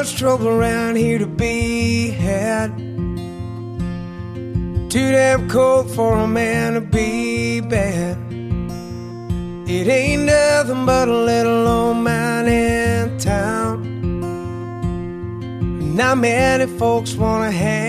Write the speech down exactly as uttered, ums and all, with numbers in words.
much trouble around here to be had. Too damn cold for a man to be bad. It ain't nothing but a little old mining town. Not many folks wanna hang